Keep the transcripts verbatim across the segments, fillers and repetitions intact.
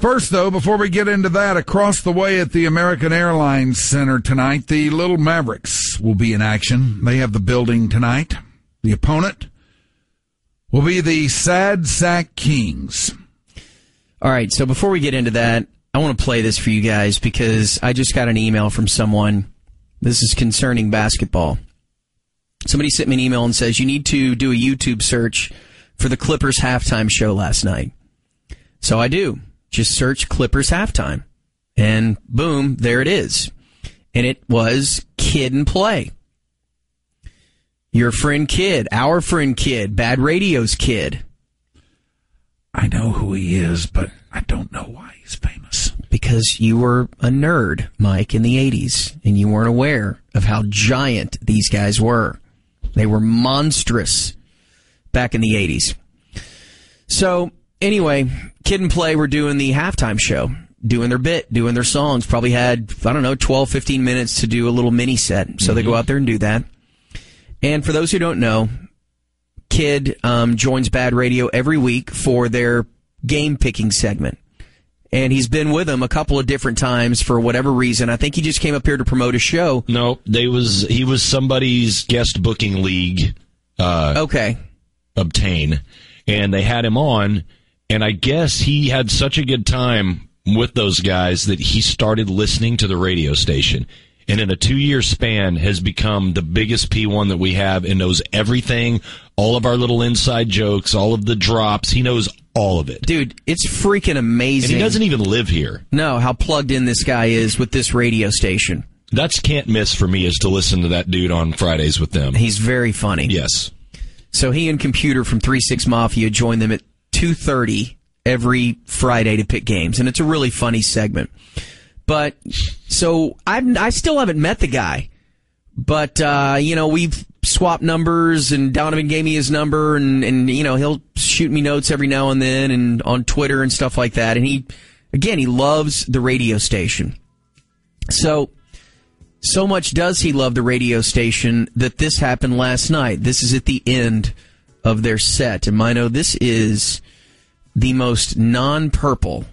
First, though, before we get into that, across the way at the American Airlines Center tonight, the Little Mavericks will be in action. They have the building tonight. The opponent will be the Sad Sack Kings. All right, so before we get into that, I want to play this for you guys because I just got an email from someone. This is concerning basketball. Somebody sent me an email and says, you need to do a YouTube search for the Clippers halftime show last night. So I do. Just search Clippers halftime. And boom, there it is. And it was Kid and Play. Your friend Kid, our friend Kid, Bad Radio's Kid. I know who he is, but I don't know why he's famous. Because you were a nerd, Mike, in the eighties, and you weren't aware of how giant these guys were. They were monstrous back in the eighties. So, anyway, Kid and Play were doing the halftime show, doing their bit, doing their songs. Probably had, I don't know, twelve, fifteen minutes to do a little mini set. So mm-hmm. they go out there and do that. And for those who don't know, Kid um, joins Bad Radio every week for their game picking segment. And he's been with them a couple of different times for whatever reason. I think he just came up here to promote a show. No, they was he was somebody's guest booking league. Uh, okay. Obtain, and they had him on, and I guess he had such a good time with those guys that he started listening to the radio station. And in a two-year span has become the biggest P one that we have and knows everything, all of our little inside jokes, all of the drops. He knows all of it. Dude, it's freaking amazing. And he doesn't even live here. No, how plugged in this guy is with this radio station. That's can't miss for me is to listen to that dude on Fridays with them. He's very funny. Yes. So he and Computer from three six Mafia join them at two thirty every Friday to pick games. And it's a really funny segment. But, so, I've, I still haven't met the guy. But, uh, you know, we've swapped numbers, and Donovan gave me his number, and, and, you know, he'll shoot me notes every now and then, and on Twitter and stuff like that. And he, again, he loves the radio station. So, so much does he love the radio station that this happened last night. This is at the end of their set. And Mino, this is the most non-purple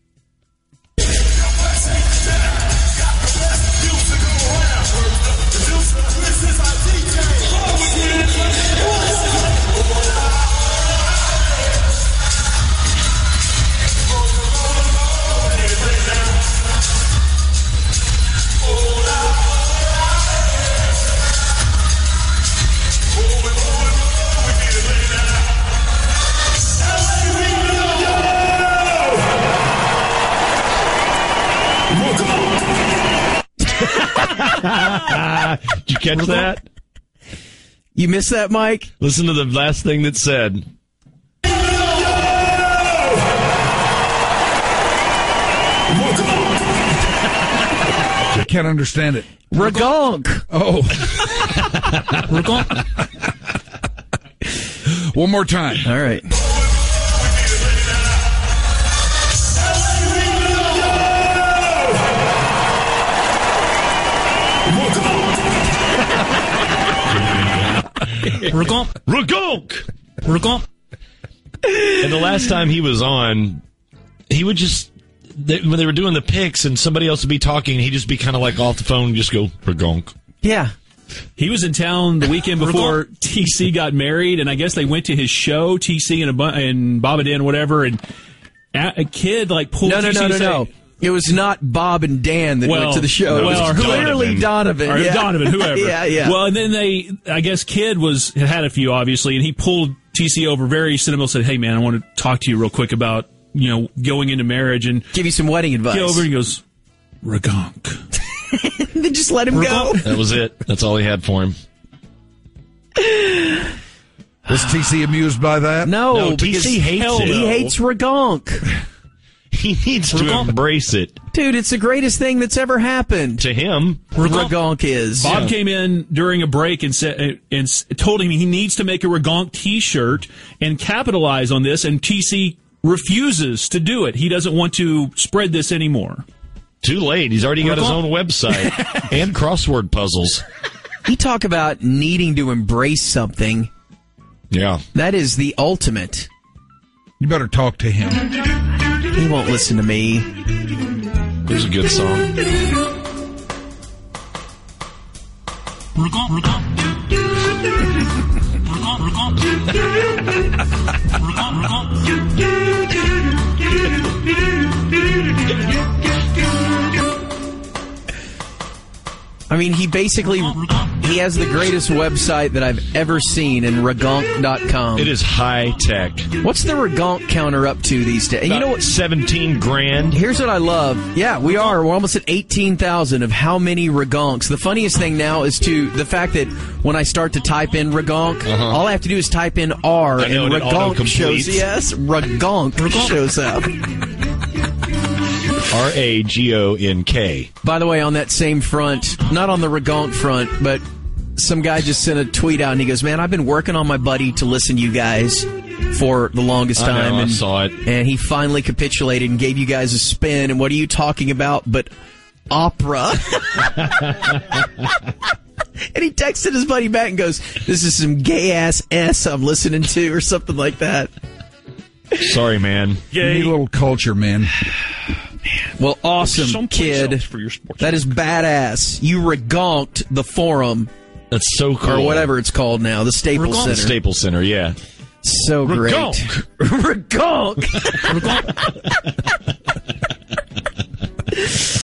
Did you catch that? You missed that, Mike? Listen to the last thing that said. I can't understand it. Ragonk. Oh. Ragonk. One more time. All right. Ragonk. Ragonk. Ragonk. And the last time he was on, he would just, they, when they were doing the picks and somebody else would be talking, he'd just be kind of like off the phone and just go, Ragonk. Yeah. He was in town the weekend before T C got married, and I guess they went to his show, T C and, a, and Bob and Dan, whatever, and a, a kid like pulled no, no, T C no, no, say, no. It was not Bob and Dan that well, went to the show. No, it was well, clearly Donovan. Donovan. Or yeah. Donovan, whoever. yeah, yeah. Well, and then they, I guess Kid was had a few, obviously, and he pulled T C over very sentimental, said, hey, man, I want to talk to you real quick about, you know, going into marriage. And give you some wedding advice. Get over and he goes, Ragonk. Then just let him go. That was it. That's all he had for him. Was T C amused by that? No, no T C hates it. He hates Ragonk. He needs to embrace it. Dude, it's the greatest thing that's ever happened. To him, Ragonk is. Bob yeah. came in during a break and said and told him he needs to make a Ragonk T-shirt and capitalize on this, and T C refuses to do it. He doesn't want to spread this anymore. Too late. He's already got his own website and crossword puzzles. You talk about needing to embrace something. Yeah. That is the ultimate. You better talk to him. He won't listen to me. Here's a good song. I mean, he basically, he has the greatest website that I've ever seen in Regonk dot com. It is high tech. What's the Regonk counter up to these days? And you know what? seventeen grand. Here's what I love. Yeah, we are. We're almost at eighteen thousand of how many Regonks. The funniest thing now is to the fact that when I start to type in Regonk, Uh-huh. all I have to do is type in R I know, and and it Regonk auto-completes. shows, yes, Regonk shows up. R A G O N K. By the way, on that same front, not on the Regonk front, but some guy just sent a tweet out and he goes, man, I've been working on my buddy to listen to you guys for the longest I know, time. I and, saw it. And he finally capitulated and gave you guys a spin. And what are you talking about but opera? And he texted his buddy back and goes, this is some gay-ass S I'm listening to, or something like that. Sorry, man. You need a little culture, man. Well, awesome, Someplace kid. else for your sports That is badass. You regonked the forum, That's so cool. or whatever it's called now, the Staples The Center. Staples Center, yeah. So great. Regonk. Regonk.